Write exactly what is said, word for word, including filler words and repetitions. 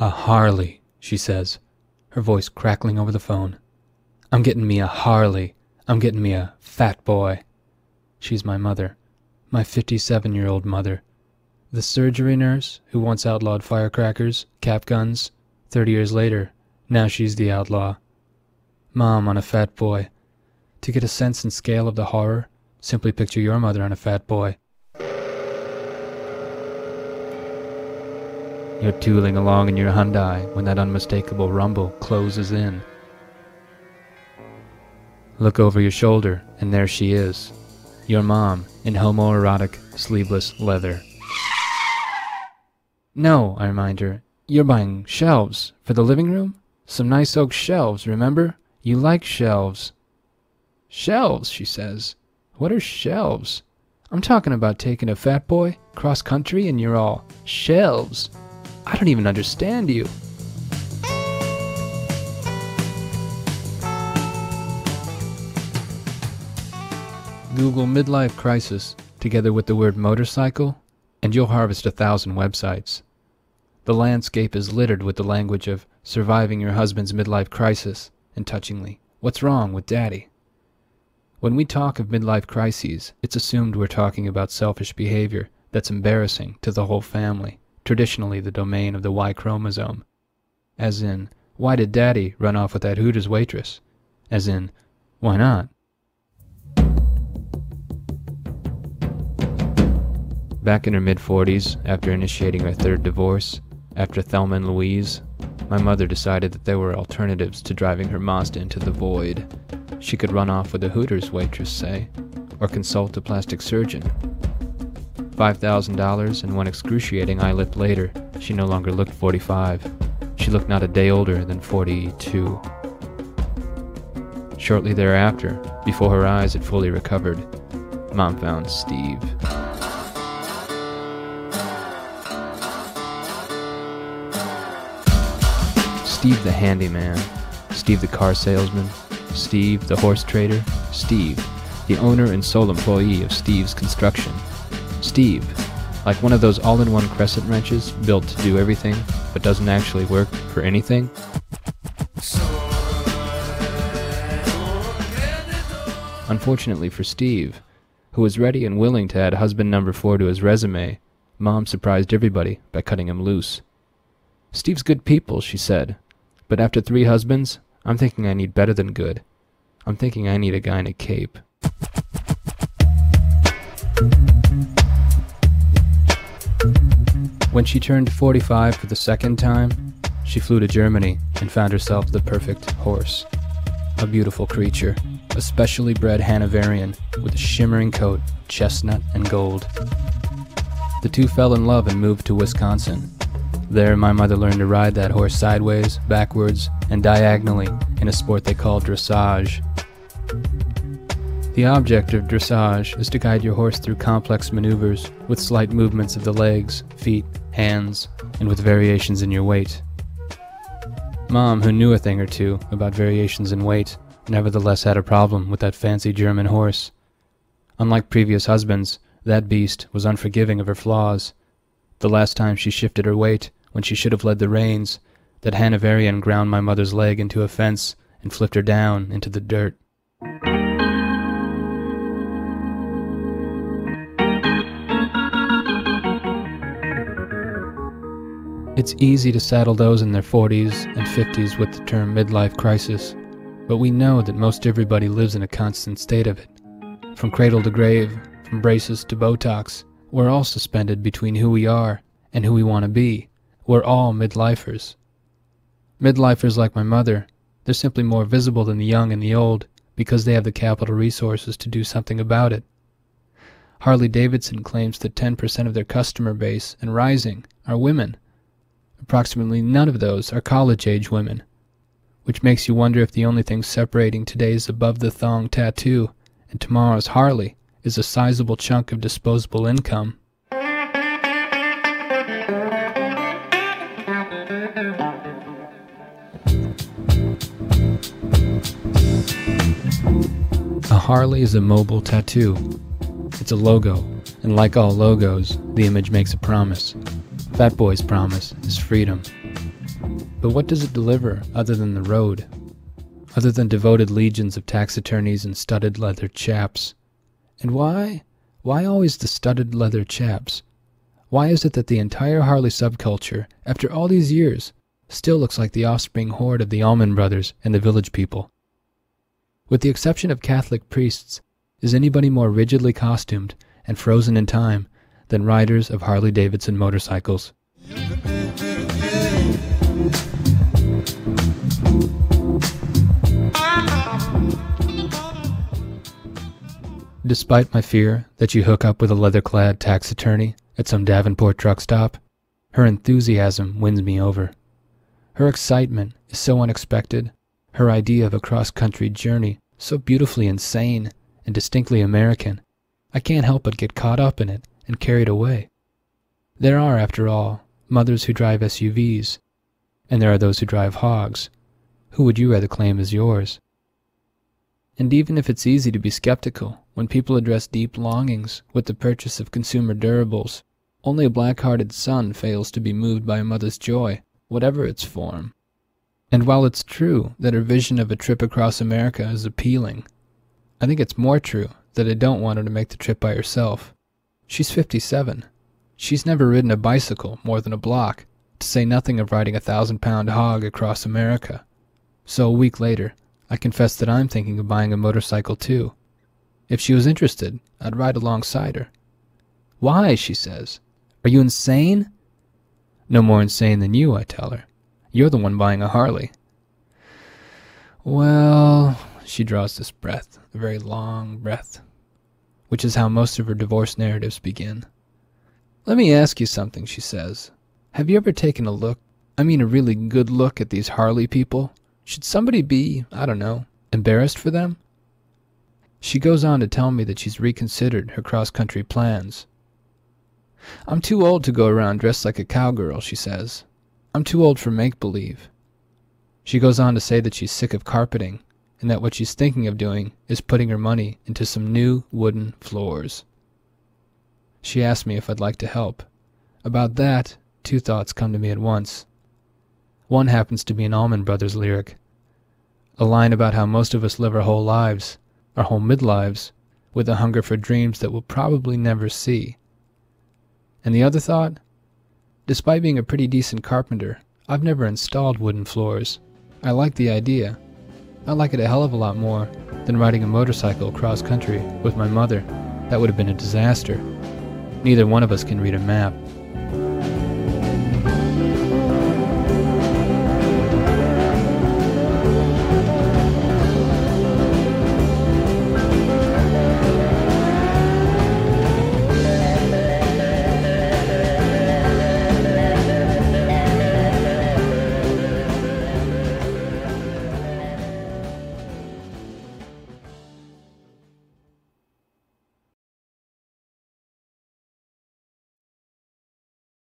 A Harley, she says, her voice crackling over the phone. I'm getting me a Harley. I'm getting me a fat boy. She's my mother, my fifty-seven-year-old mother. The surgery nurse who once outlawed firecrackers, cap guns. Thirty years later, now she's the outlaw. Mom on a fat boy. To get a sense and scale of the horror, simply picture your mother on a fat boy. You're tooling along in your Hyundai when that unmistakable rumble closes in. Look over your shoulder, and there she is. Your mom, in homoerotic, sleeveless leather. No, I remind her, you're buying shelves for the living room? Some nice oak shelves, remember? You like shelves. Shelves, she says. What are shelves? I'm talking about taking a fat boy cross country and you're all shelves. I don't even understand you. Google midlife crisis together with the word motorcycle, and you'll harvest a thousand websites. The landscape is littered with the language of surviving your husband's midlife crisis, and touchingly, what's wrong with daddy? When we talk of midlife crises, it's assumed we're talking about selfish behavior that's embarrassing to the whole family, traditionally the domain of the Y chromosome. As in, why did daddy run off with that Hooters waitress? As in, why not? Back in her mid-forties, after initiating her third divorce, after Thelma and Louise, my mother decided that there were alternatives to driving her Mazda into the void. She could run off with a Hooters waitress, say, or consult a plastic surgeon. five thousand dollars and one excruciating eye lift later, she no longer looked forty-five. She looked not a day older than forty-two. Shortly thereafter, before her eyes had fully recovered, Mom found Steve. Steve the handyman, Steve the car salesman, Steve the horse trader, Steve, the owner and sole employee of Steve's Construction. Steve, like one of those all-in-one crescent wrenches built to do everything but doesn't actually work for anything. Unfortunately for Steve, who was ready and willing to add husband number four to his resume, Mom surprised everybody by cutting him loose. Steve's good people, she said. But after three husbands, I'm thinking I need better than good. I'm thinking I need a guy in a cape. When she turned forty-five for the second time, she flew to Germany and found herself the perfect horse. A beautiful creature, a specially bred Hanoverian with a shimmering coat, chestnut and gold. The two fell in love and moved to Wisconsin. There, my mother learned to ride that horse sideways, backwards, and diagonally in a sport they call dressage. The object of dressage is to guide your horse through complex maneuvers with slight movements of the legs, feet, hands, and with variations in your weight. Mom, who knew a thing or two about variations in weight, nevertheless had a problem with that fancy German horse. Unlike previous husbands, that beast was unforgiving of her flaws. The last time she shifted her weight, when she should have led the reins, that Hanoverian ground my mother's leg into a fence and flipped her down into the dirt. It's easy to saddle those in their forties and fifties with the term midlife crisis, but we know that most everybody lives in a constant state of it. From cradle to grave, from braces to Botox, we're all suspended between who we are and who we want to be. We're all midlifers. Midlifers like my mother, they're simply more visible than the young and the old because they have the capital resources to do something about it. Harley-Davidson claims that ten percent of their customer base, and rising, are women. Approximately none of those are college-age women, which makes you wonder if the only thing separating today's above-the-thong tattoo and tomorrow's Harley is a sizable chunk of disposable income. A Harley is a mobile tattoo. It's a logo, and like all logos, the image makes a promise. Fat Boy's promise is freedom. But what does it deliver other than the road? Other than devoted legions of tax attorneys and studded leather chaps? And why? Why always the studded leather chaps? Why is it that the entire Harley subculture, after all these years, still looks like the offspring horde of the Allman Brothers and the Village People? With the exception of Catholic priests, is anybody more rigidly costumed and frozen in time than riders of Harley-Davidson motorcycles? Despite my fear that you hook up with a leather-clad tax attorney at some Davenport truck stop, her enthusiasm wins me over. Her excitement is so unexpected, her idea of a cross-country journey so beautifully insane and distinctly American, I can't help but get caught up in it and carried away. There are, after all, mothers who drive S U Vs, and there are those who drive hogs. Who would you rather claim as yours? And even if it's easy to be skeptical when people address deep longings with the purchase of consumer durables, only a black-hearted son fails to be moved by a mother's joy, whatever its form. And while it's true that her vision of a trip across America is appealing, I think it's more true that I don't want her to make the trip by herself. She's fifty-seven. She's never ridden a bicycle more than a block, to say nothing of riding a thousand-pound hog across America. So a week later, I confess that I'm thinking of buying a motorcycle too. If she was interested, I'd ride alongside her. Why, she says. Are you insane? No more insane than you, I tell her. You're the one buying a Harley. Well, she draws this breath, a very long breath, which is how most of her divorce narratives begin. Let me ask you something, she says. Have you ever taken a look, I mean a really good look at these Harley people? Should somebody be, I don't know, embarrassed for them? She goes on to tell me that she's reconsidered her cross-country plans. I'm too old to go around dressed like a cowgirl, she says. I'm too old for make-believe. She goes on to say that she's sick of carpeting, and that what she's thinking of doing is putting her money into some new wooden floors. She asked me if I'd like to help. About that, two thoughts come to me at once. One happens to be an Allman Brothers lyric, a line about how most of us live our whole lives, our whole midlives, with a hunger for dreams that we'll probably never see. And the other thought? Despite being a pretty decent carpenter, I've never installed wooden floors. I like the idea. I like it a hell of a lot more than riding a motorcycle cross country with my mother. That would have been a disaster. Neither one of us can read a map.